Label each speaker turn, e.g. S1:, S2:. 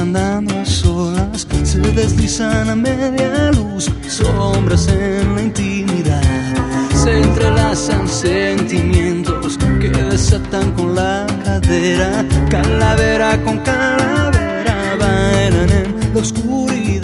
S1: andando a solas, se deslizan a media luz, sombras en la intimidad. Se entrelazan sentimientos que desatan con la cadera, calavera con calavera, bailan en la oscuridad.